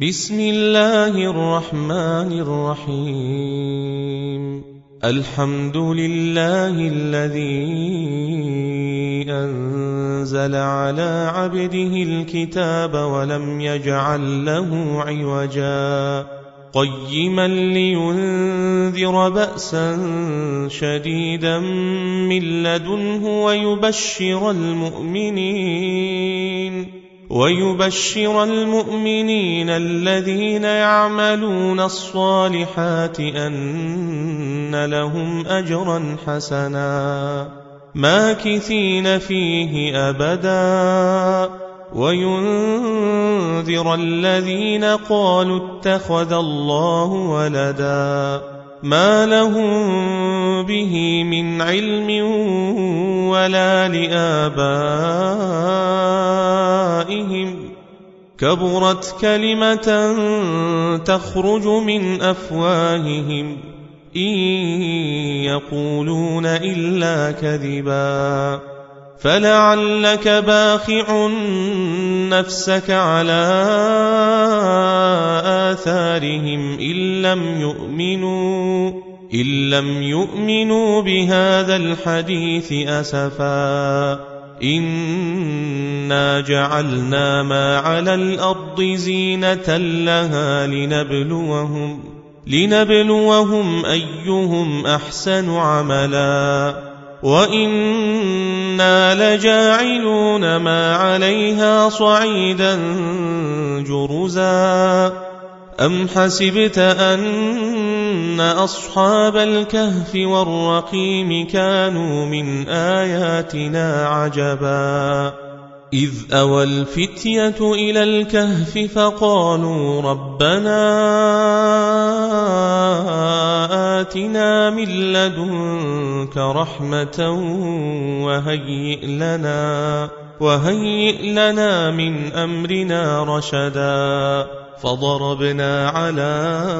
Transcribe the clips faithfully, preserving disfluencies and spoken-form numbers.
بسم الله الرحمن الرحيم. الحمد لله الذي أنزل على عبده الكتاب ولم يجعل له عوجا قيما لينذر بأسا شديدا من لدنه ويبشر المؤمنين ويبشر المؤمنين الذين يعملون الصالحات أن لهم أجرا حسنا ماكثين فيه أبدا وينذر الذين قالوا اتخذ الله ولدا ما لهم به من علم ولا لآبائهم كبرت كلمة تخرج من أفواههم إن يقولون إلا كذبا فلعلك باخع نفسك على آثارهم إن لم يؤمنوا إن لم يؤمنوا بهذا الحديث أسفا إنا جعلنا ما على الأرض زينة لها لنبلوهم لنبلوهم أيهم أحسن عملا وإنا لجاعلون ما عليها صعيدا جرزا أم حسبت أن أصحاب الكهف والرقيم كانوا من آياتنا عجبا إذ أوى الفتية إلى الكهف فقالوا ربنا آتنا من لدنك رحمة وهيئ لنا وهيئ لنا من أمرنا رشدا فضربنا على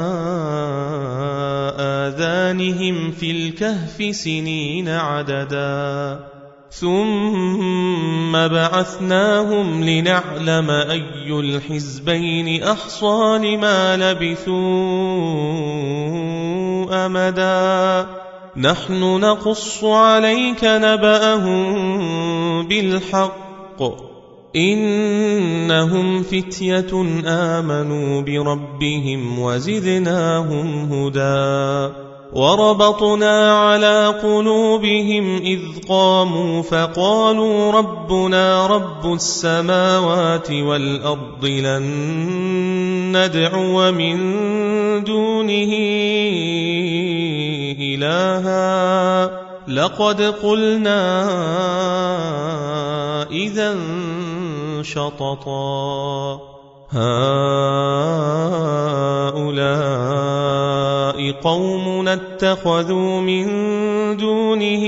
آذانهم في الكهف سنين عددا ثم بعثناهم لنعلم أي الحزبين أحصى لما لبثوا أمدا نحن نقص عليك نبأهم بالحق إنهم فتية آمنوا بربهم وزدناهم هدى وربطنا على قلوبهم إذ قاموا فقالوا ربنا رب السماوات والأرض لن ندعو من دونه إلها لقد قلنا إذا شططا هؤلاء قومنا اتخذوا من دونه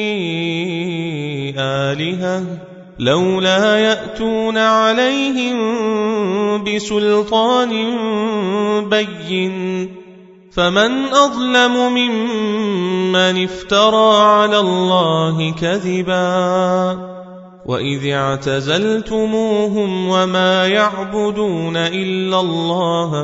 آلهة لولا يأتون عليهم بسلطان بين فمن أظلم ممن افترى على الله كذبا وإذ اعتزلتموهم وما يعبدون إلا الله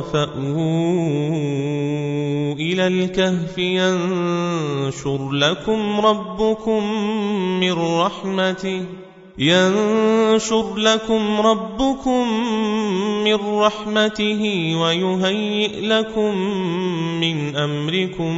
فأووا إلى الكهف ينشر لكم ربكم من رحمته ينشر لكم ربكم من رحمته ويهيئ لكم من أمركم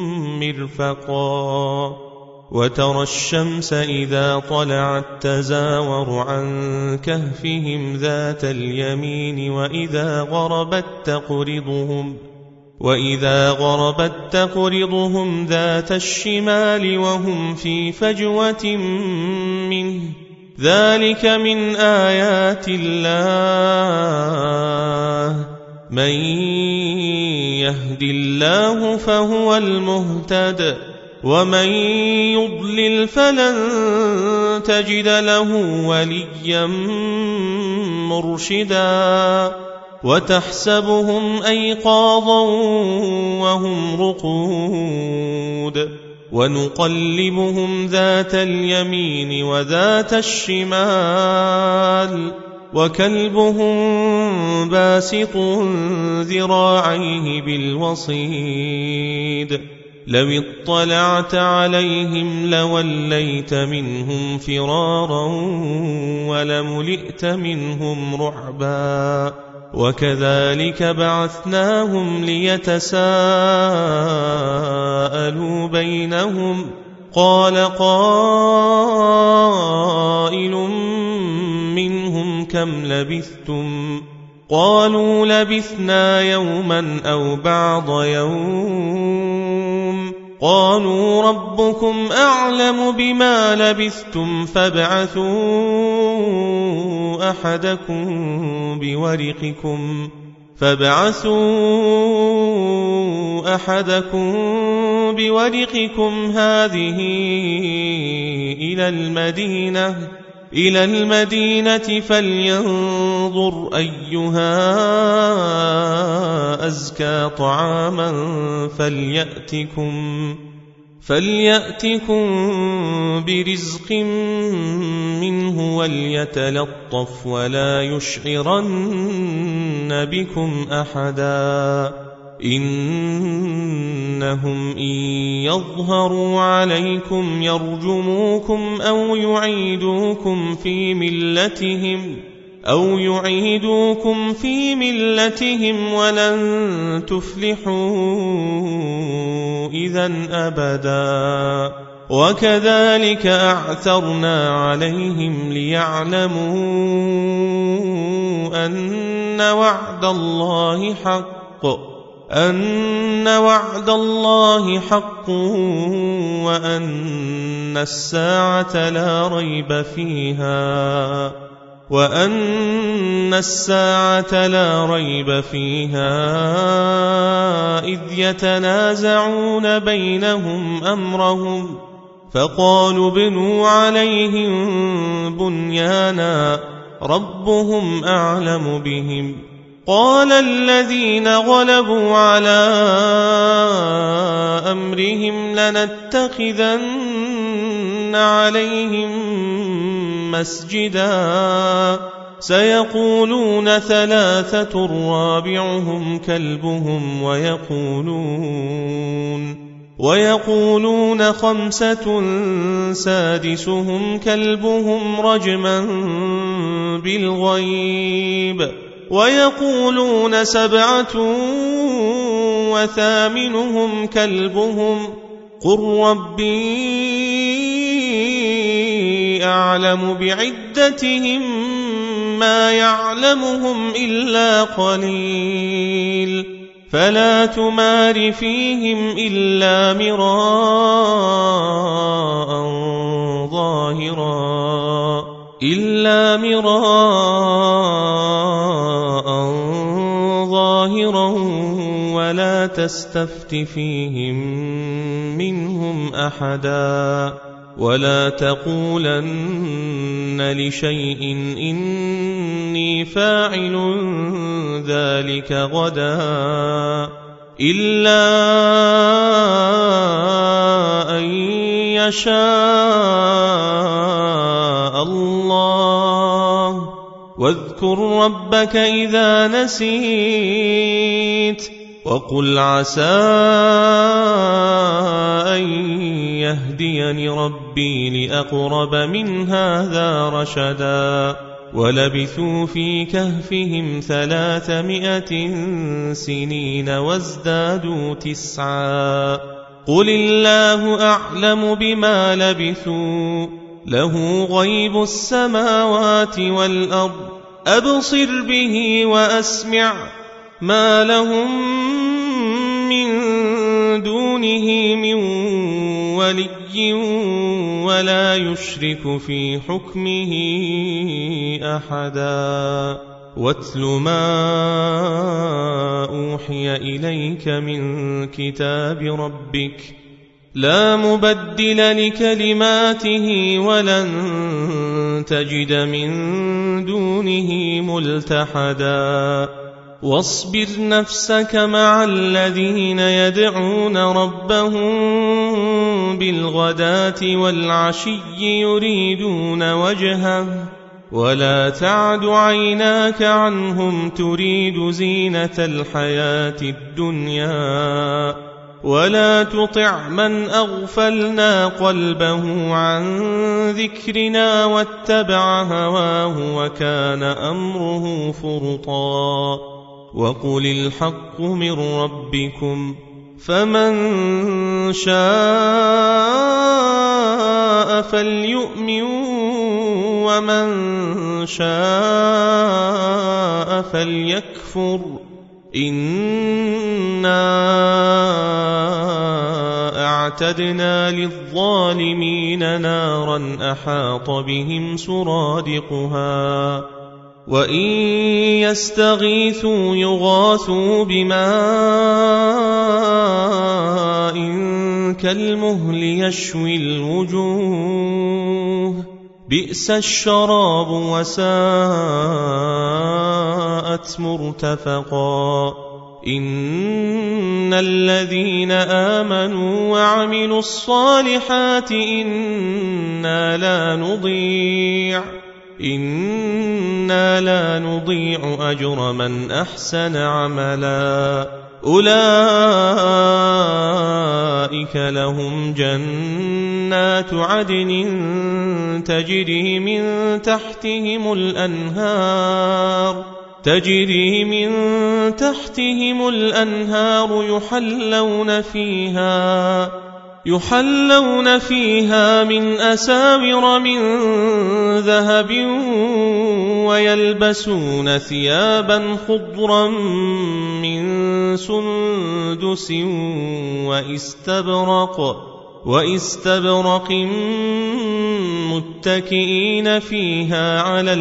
مرفقا وترى الشمس إذا طلعت تزاور عن كهفهم ذات اليمين وإذا غربت تقرضهم وإذا غربت تقرضهم ذات الشمال وهم في فجوة منه ذلك من آيات الله من يهد الله فهو المهتد ومن يضلل فلن تجد له وليا مرشدا وتحسبهم أيقاظا وهم رقود ونقلبهم ذات اليمين وذات الشمال وكلبهم باسط ذراعيه بالوصيد لو اطلعت عليهم لوليت منهم فرارا ولملئت منهم رعبا وكذلك بعثناهم ليتساءلوا بينهم قال قائل منهم كم لبثتم قالوا لبثنا يوما أو بعض يوم قالوا ربكم أعلم بما لبثتم فابعثوا أحدكم بورقكم فابعثوا أحدكم بورقكم هذه إلى المدينة إلى المدينة فلينظر أيها أزكى طعاما فليأتكم فليأتكم برزق منه وليتلطف ولا يشعرن بكم أحدا إنهم إن يظهروا عليكم يرجموكم أو يعيدوكم في ملتهم أو يعيدوكم في ملتهم ولن تفلحوا إذا أبدا وكذلك أعثرنا عليهم ليعلموا أن وعد الله حق أن وعد الله حق وأن الساعة لا ريب فيها وأن الساعة لا ريب فيها إذ يتنازعون بينهم أمرهم فقالوا ابنوا عليهم بنيانا ربهم أعلم بهم قال الذين غلبوا على أمرهم لنتخذن عليهم مسجدا سيقولون ثلاثة رابعهم كلبهم ويقولون ويقولون خمسة سادسهم كلبهم رجما بالغيب ويقولون سبعة وثامنهم كلبهم قل ربي أعلم بعدتهم ما يعلمهم إلا قليل فلا تمار فيهم إلا مراء ظاهرا إلا مراء ظاهرا ولا تستفت فيهم منهم أحدا ولا تقولن لشيء إني فاعل ذلك غدا إلا أن يشاء الله واذكر ربك إذا نسيت وقل عسى أن يهديني ربي لأقرب من هذا رشدا ولبثوا في كهفهم ثلاثمائة سنين وازدادوا تسعا قل الله أعلم بما لبثوا له غيب السماوات والأرض أبصر به وأسمع ما لهم من دونه من ولي ولا يشرك في حكمه أحدا واتل ما أوحي إليك من كتاب ربك لا مبدل لكلماته ولن تجد من دونه ملتحدا واصبر نفسك مع الذين يدعون ربهم بالغداة والعشي يريدون وجهه ولا تعد عيناك عنهم تريد زينة الحياة الدنيا ولا تطع من أغفلنا قلبه عن ذكرنا واتبع هواه وكان أمره فرطا وقل الحق من ربكم فمن شاء فليؤمن ومن شاء فليكفر إنا أعتدنا للظالمين نارا أحاط بهم سرادقها وإن يستغيثوا يغاثوا بماء كالمهل يشوي الوجوه بئس الشراب وساءت مرتفقا إن الذين آمنوا وعملوا الصالحات إنا لا نضيع إنا لا نضيع أجر من أحسن عملا أولئك لهم جنات عدن تجري من تحتهم الأنهار تجري من تحتهم الأنهار يحلون فيها يحلون فيها من أساور من ذهب ويلبسون ثيابا خضرا من سندس واستبرق واستبرق متكئين فيها على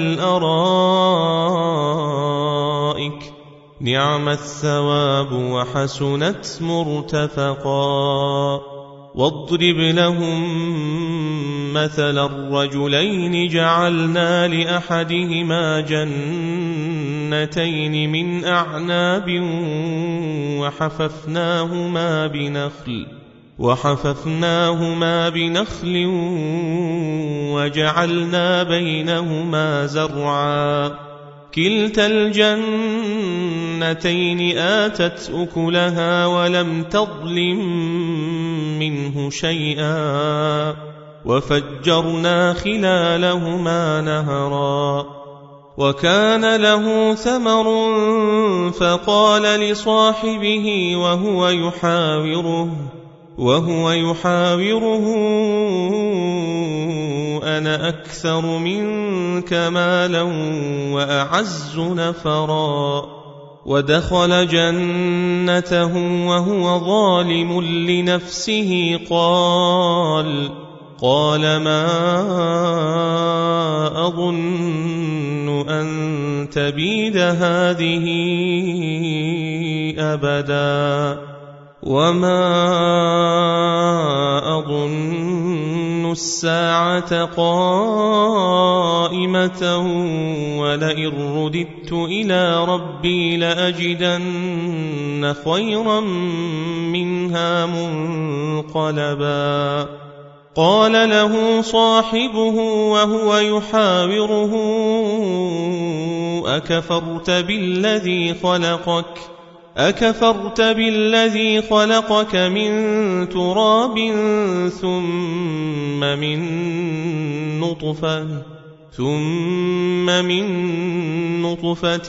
الأرائك نعم الثواب وحسنت مرتفقا واضرب لهم مثل الرجلين جعلنا لأحدهما جنتين من أعناب وحففناهما بنخل وحففناهما بنخل وجعلنا بينهما زرعا كلتا الجنتين آتت أكلها ولم تظلم منه شيئا وفجرنا خلالهما نهرا وكان له ثمر فقال لصاحبه وهو يحاوره وهو يحاوره أنا أكثر منك مالا وأعز نفرا ودخل جنته وهو ظالم لنفسه قال قال ما أظن أن تبيد هذه أبدا وما أظن الساعة قائمة ولئن رددت إلى ربي لأجدن خيرا منها منقلبا قال له صاحبه وهو يحاوره أكفرت بالذي خلقك أكفرت بالذي خلقك من تراب ثم من نطفة ثم من نطفة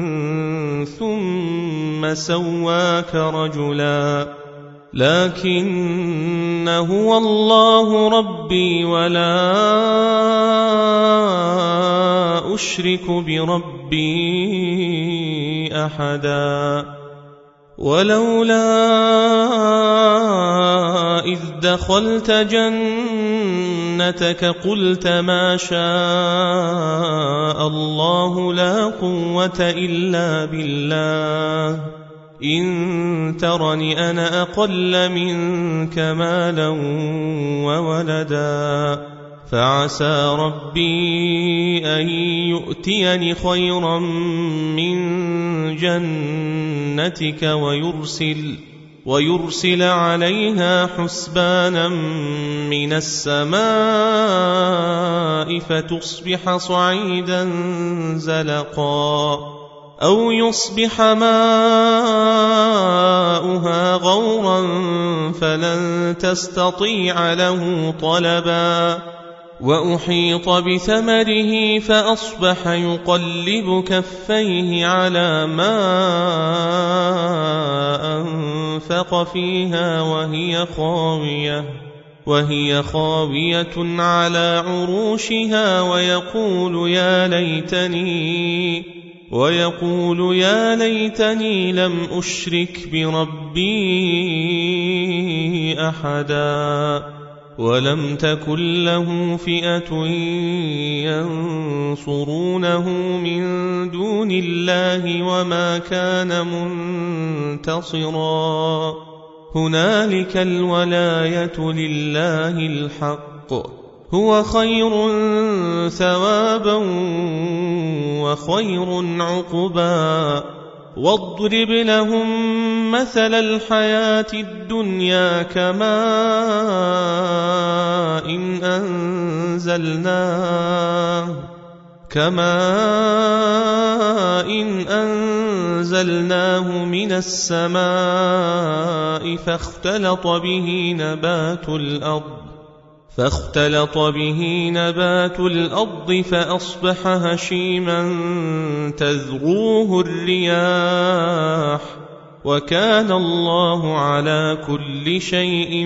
ثم سواك رجلا لكن هو الله ربي ولا أشرك بربي أحدا ولولا إذ دخلت جنتك قلت ما شاء الله لا قوة إلا بالله إن ترني أنا أقل منك مالا وولدا فعسى ربي أن يؤتيني خيرا من جنتك ويرسل ويرسل عليها حسبانا من السماء فتصبح صعيدا زلقا أو يصبح ماؤها غورا فلن تستطيع له طلبا وأحيط بثمره فأصبح يقلب كفيه على ما أنفق فيها وهي خاوية وهي خاوية على عروشها ويقول يا ليتني ويقول يا ليتني لم أشرك بربي أحدا ولم تكن له فئة ينصرونه من دون الله وما كان منتصرا هنالك الولاية لله الحق هو خير ثوابا وخير عقبا واضرب لهم مثل الحياة الدنيا كماء إن أنزلناه كماء إن أنزلناه من السماء فاختلط به نبات الأرض فاختلط به نبات الأرض فأصبح هشيما تذروه الرياح وكان الله على كل شيء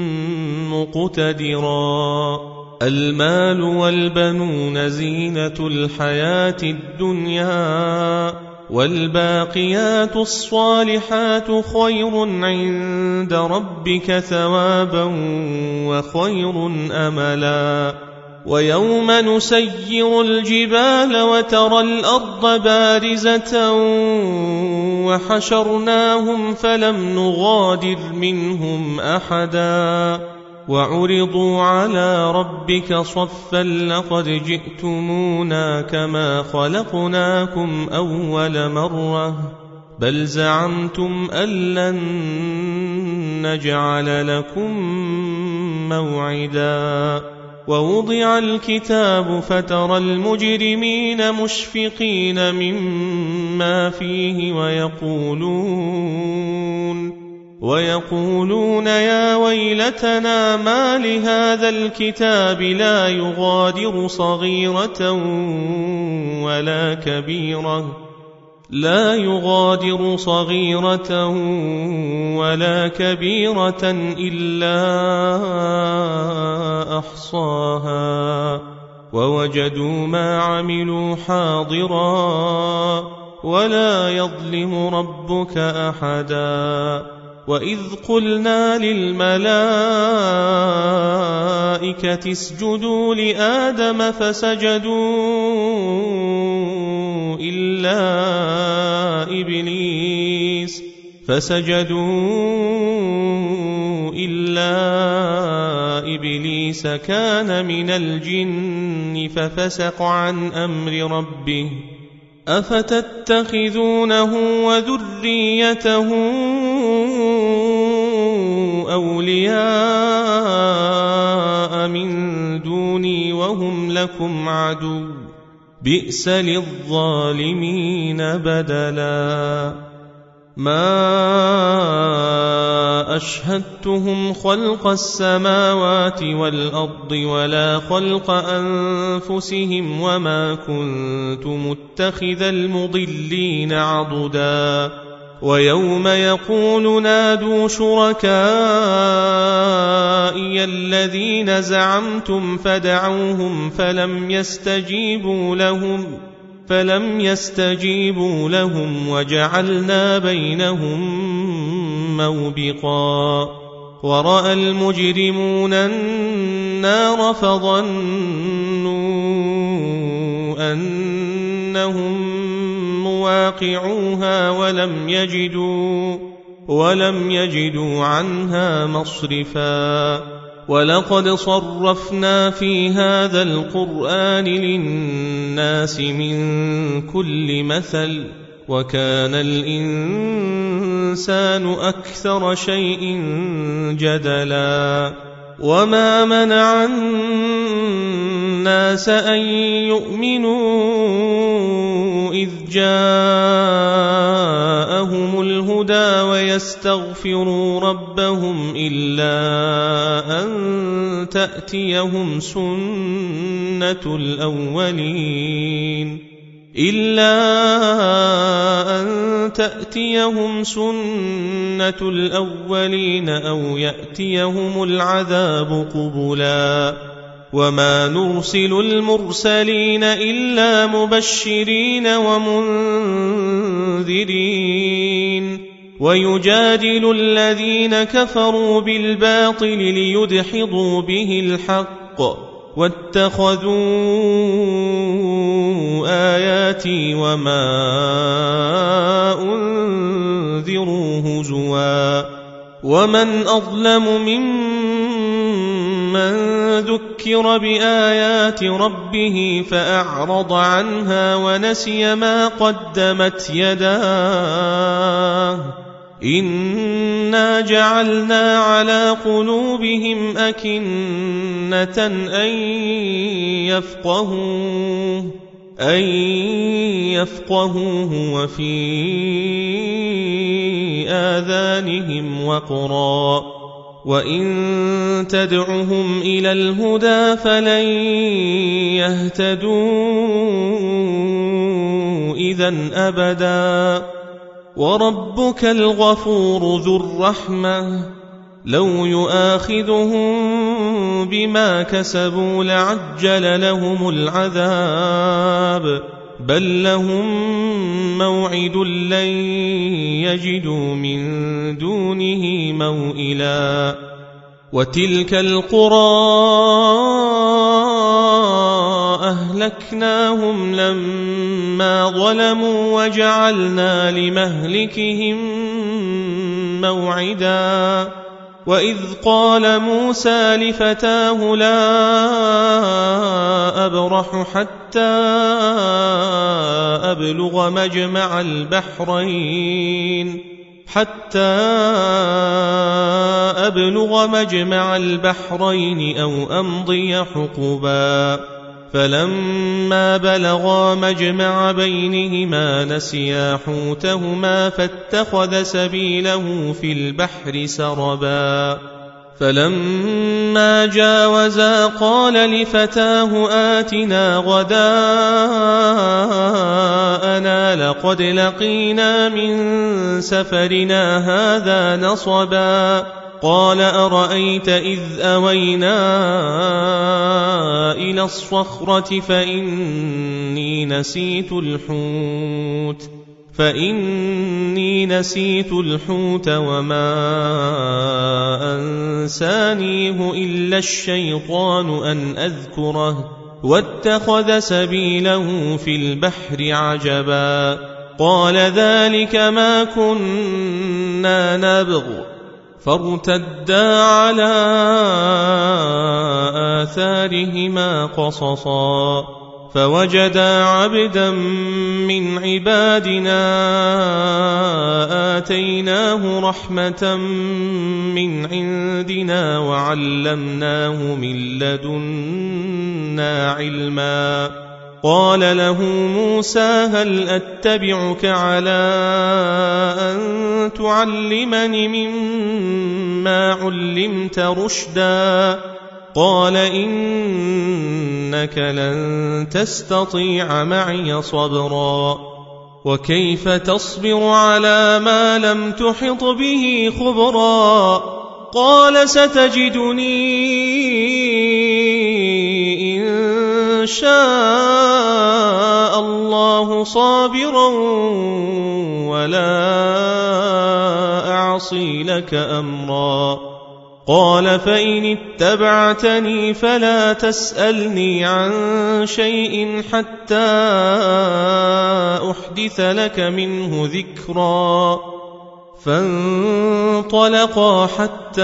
مقتدرا المال والبنون زينة الحياة الدنيا والباقيات الصالحات خير عند ربك ثوابا وخير أملا ويوم نسير الجبال وترى الأرض بارزة وحشرناهم فلم نغادر منهم أحدا وعرضوا على ربك صفا لقد جئتمونا كما خلقناكم أول مرة بل زعمتم أن لن نجعل لكم موعدا ووضع الكتاب فترى المجرمين مشفقين مما فيه ويقولون ويقولون يا ويلتنا ما لهذا الكتاب لا يغادر صغيرة ولا كبيرة لا يغادر صغيرة ولا كبيرة إلا أحصاها ووجدوا ما عملوا حاضرا ولا يظلم ربك أحدا وإذ قلنا للملائكة اسجدوا لآدم فسجدوا إلا إبليس فسجدوا إلا إبليس كان من الجن ففسق عن أمر ربه أفتتخذونه وذريته أولياء من دوني وهم لكم عدو بئس للظالمين بدلا ما أشهدتهم خلق السماوات والأرض ولا خلق أنفسهم وما كنت متخذ المضلين عضدا ويوم يقول نادوا شركائي الذين زعمتم فدعوهم فلم يستجيبوا لهم فلم يستجيبوا لهم وجعلنا بينهم موبقا ورأى المجرمون النار فظنوا أنهم مواقعوها ولم يجدوا ولم يجدوا عنها مصرفا ولقد صرفنا في هذا القرآن للناس من كل مثل وكان الإنسان أكثر شيء جدلا وما منع الناس أن يؤمنوا إذ جاءهم الهدى ويستغفروا ربهم إلا أن تأتيهم سنة الأولين إلا أن تأتيهم سنة الأولين أو يأتيهم العذاب قبلا وما نرسل المرسلين إلا مبشرين ومنذرين ويجادل الذين كفروا بالباطل ليدحضوا به الحق واتخذوا آياتي وما أنذروا هزوا ومن أظلم ممن ذكر بآيات ربه فأعرض عنها ونسي ما قدمت يداه إنا جعلنا على قلوبهم أكنة أن يفقهوه أن يفقهوه وفي آذانهم وقرا وإن تدعهم إلى الهدى فلن يهتدوا إذن أبدا وربك الغفور ذو الرحمة لو يؤاخذهم بما كسبوا لعجل لهم العذاب بل لهم موعد لن يجدوا من دونه موئلا وتلك القرى أهلكناهم لما ظلموا وجعلنا لمهلكهم موعدا وإذ قال موسى لفتاه لا أبرح حتى أبلغ مجمع البحرين حتى أبلغ مجمع البحرين أو أمضي حقبا فلما بلغا مجمع بينهما نسيا حوتهما فاتخذ سبيله في البحر سربا فلما جاوزا قال لفتاه آتنا غداءنا لقد لقينا من سفرنا هذا نصبا قال أرأيت إذ أوينا إلى الصخرة فإني نسيت الحوت فإني نسيت الحوت وما أنسانيه إلا الشيطان أن أذكره واتخذ سبيله في البحر عجبا قال ذلك ما كنا نبغ فارتدا على آثارهما قصصا فوجدا عبدا من عبادنا آتيناه رحمة من عندنا وعلمناه من لدنا علما قال له موسى هل أتبعك على أن تعلمني مما علمت رشدا قال إنك لن تستطيع معي صبرا وكيف تصبر على ما لم تحط به خبرا قال ستجدني إن شاء الله صابرا ولا أعصي لك أمرا قال فإن اتبعتني فلا تسألني عن شيء حتى أحدث لك منه ذكرا فانطلقا حتى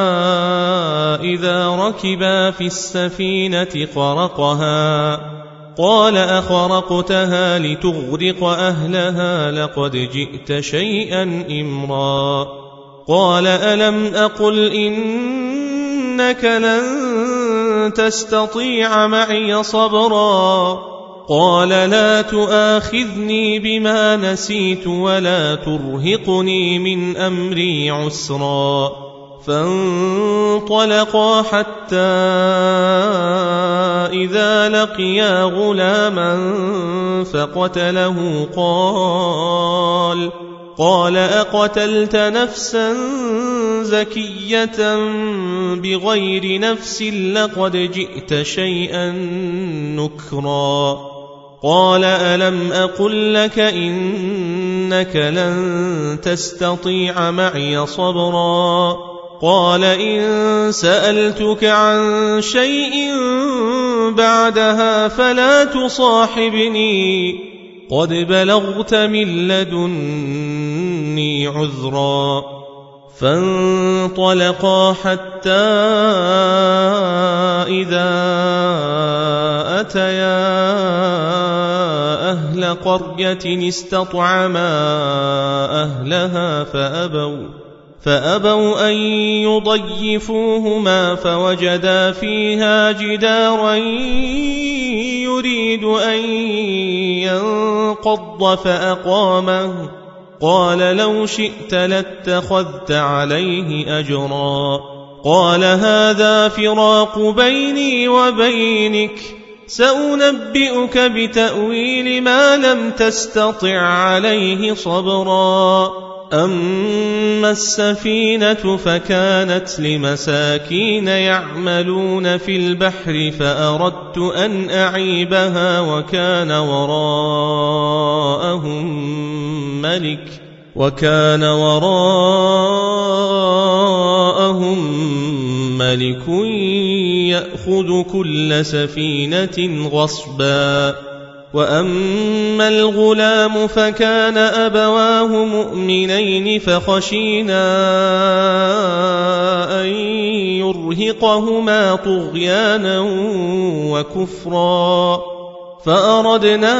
إذا ركبا في السفينة خرقها قال أخرقتها لتغرق أهلها لقد جئت شيئا إمرا قال ألم أقل إنك لن تستطيع معي صبرا قال لا تؤاخذني بما نسيت ولا ترهقني من أمري عسرا فانطلقا حتى إذا لقيا غلاما فقتله قال قال أقتلت نفسا زكية بغير نفس لقد جئت شيئا نكرا قال ألم أقل لك إنك لن تستطيع معي صبرا قال إن سألتك عن شيء بعدها فلا تصاحبني قد بلغت من لدني عذرا فانطلقا حتى إذا أتيا أهل قرية استطعما أهلها فأبوا فأبوا أن يضيفوهما فوجدا فيها جدارا يريد أن ينقض فأقامه قال لو شئت لاتخذت عليه أجرا قال هذا فراق بيني وبينك سأنبئك بتأويل ما لم تستطع عليه صبرا أما السفينة فكانت لمساكين يعملون في البحر فأردت أن أعيبها وكان وراءهم ملك وكان وراءهم ملك يأخذ كل سفينة غصبا وأما الغلام فكان أبواه مؤمنين فخشينا أن يرهقهما طغيانا وكفرا فأردنا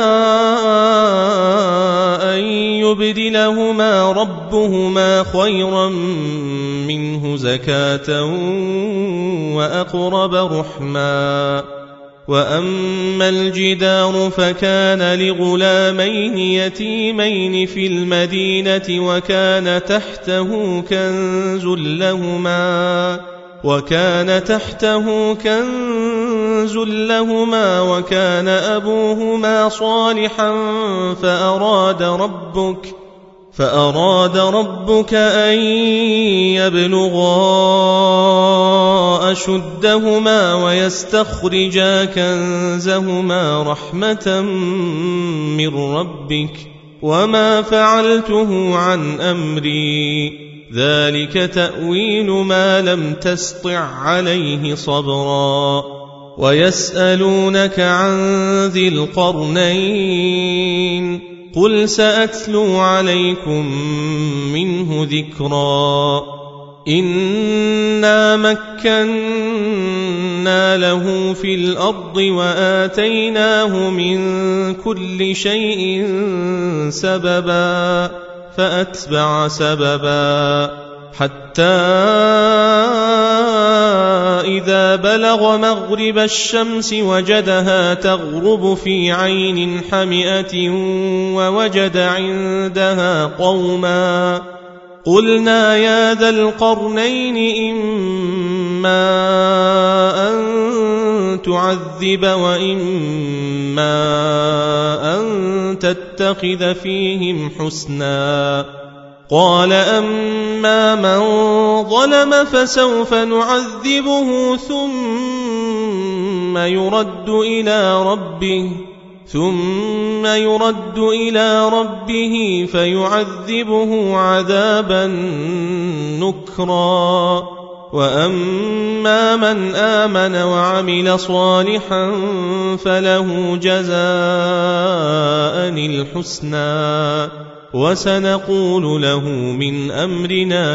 أن يبدلهما ربهما خيرا منه زكاة وأقرب رحما وأما الجدار فكان لغلامين يتيمين في المدينة وكان تحته كنز لهما وكان تحته كنز لهما وكان أبوهما صالحا فأراد ربك فأراد ربك أن يبلغا أشدهما ويستخرجا كنزهما رحمة من ربك وما فعلته عن أمري ذلك تأويل ما لم تسطع عليه صبرا ويسألونك عن ذي القرنين قل سأتلو عليكم منه ذكرا إنا مكنا له في الأرض وآتيناه من كل شيء سببا فأتبع سببا حتى إذا بلغ مغرب الشمس وجدها تغرب في عين حمئة ووجد عندها قوما قلنا يا ذا القرنين إما أن تعذب وإما أن تتخذ فيهم حسنا قال أما من ظلم فسوف نعذبه ثم يرد إلى ربه ثم يرد إلى ربه فيعذبه عذابا نكرا وأما من آمن وعمل صالحا فله جزاء الحسنى وسنقول له من أمرنا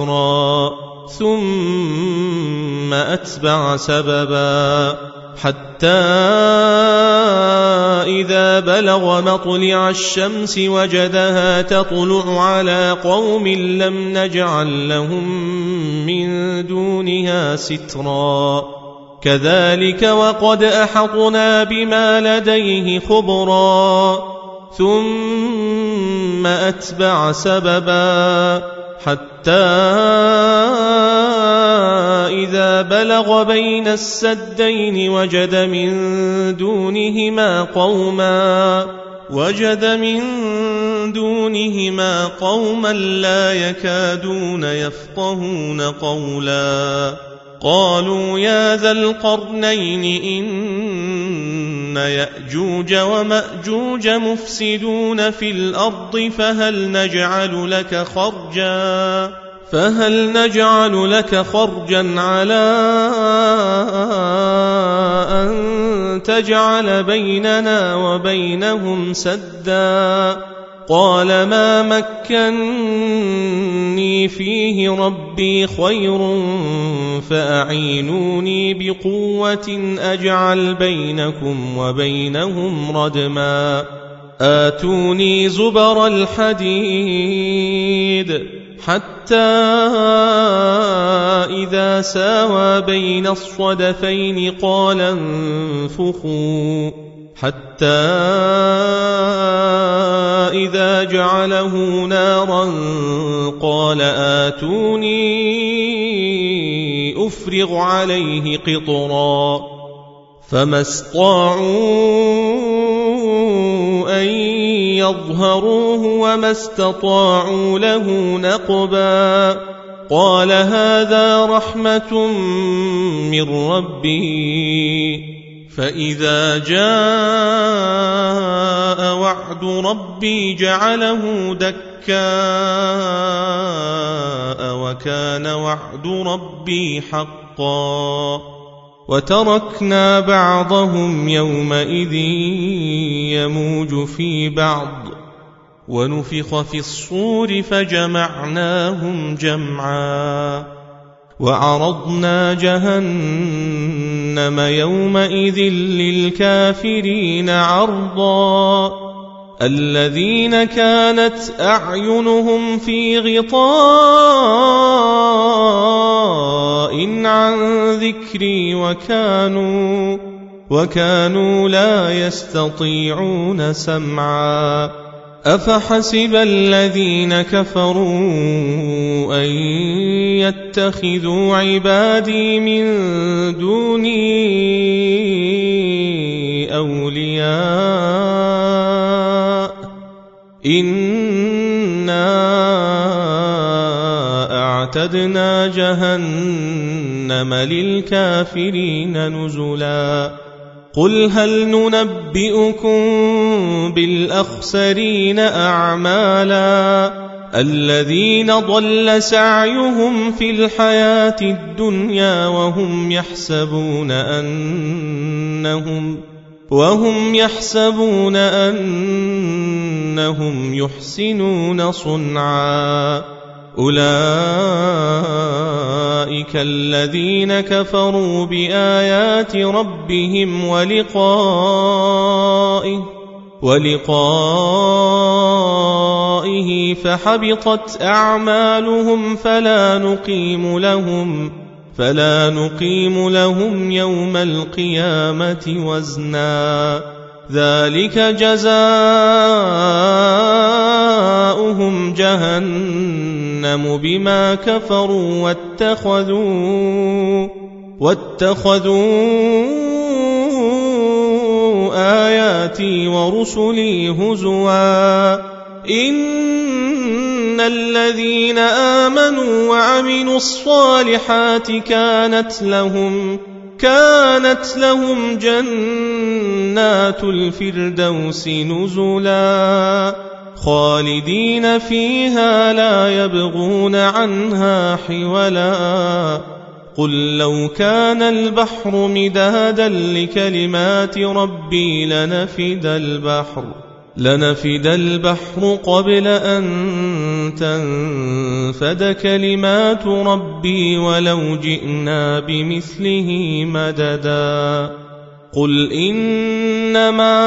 يسرا ثم أتبع سببا حتى حتى إذا بلغ مطلع الشمس وجدها تطلع على قوم لم نجعل لهم من دونها سترا كذلك وقد أحطنا بما لديه خبرا ثم أتبع سببا حتى إذا بلغ بين السدين وجد من دونهما قوما وجد من دونهما قوما لا يكادون يفقهون قولا قالوا يا ذا القرنين إن يأجوج ومأجوج مفسدون في الأرض فهل نجعل لك خرجا فهل نجعل لك خرجا على أن تجعل بيننا وبينهم سدا قال ما مكني فيه ربي خير فأعينوني بقوة أجعل بينكم وبينهم ردما آتوني زبر الحديد حتى إذا ساوى بين الصدفين قال انفخوا حتى إذا جعله نارا قال آتوني أفرغ عليه قطرا فما استطاعوا أن يظهروه وما استطاعوا له نقبا قال هذا رحمة من ربي فإذا جاء وعد ربي جعله دكاء وكان وعد ربي حقا وتركنا بعضهم يومئذ يموج في بعض ونفخ في الصور فجمعناهم جمعا وعرضنا جهنم يومئذ للكافرين عرضا الذين كانت أعينهم في غطاء عن ذكري وكانوا وكانوا لا يستطيعون سمعا أفحسب الذين كفروا أن يتخذوا عبادي من دوني أولياء إنا أعتدنا جهنم للكافرين نزلا قل هل ننبئكم بالأخسرين أعمالا الذين ضل سعيهم في الحياة الدنيا وهم يحسبون أنهم وهم يحسبون أنهم يحسنون صنعا أولئك الذين كفروا بآيات ربهم ولقائه ولقائه فحبطت أعمالهم فلا نقيم لهم فلا نقيم لهم يوم القيامة وزنا ذلك جزاؤهم جهنم بما كفروا واتخذوا واتخذوا آياتي ورسلي هزوا إن الذين آمنوا وعملوا الصالحات كانت لهم كانت لهم جنات الفردوس نزلا خالدين فيها لا يبغون عنها حولا قل لو كان البحر مدادا لكلمات ربي لنفد البحر لنفد البحر قبل أن تنفد كلمات ربي ولو جئنا بمثله مددا قل إنما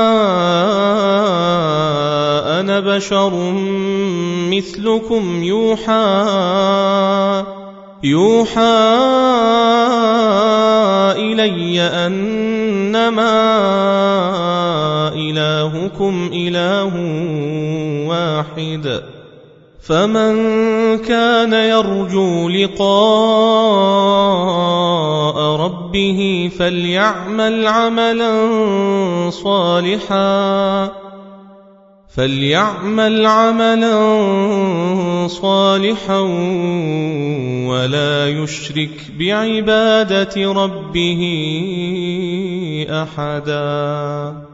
أنا بشر مثلكم يوحى يوحى إلي أنما إلهكم إله واحد فمن كان يرجو لقاء ربه فليعمل عملا صالحا فليعمل عملا صالحا ولا يشرك بعبادة ربه أحدا.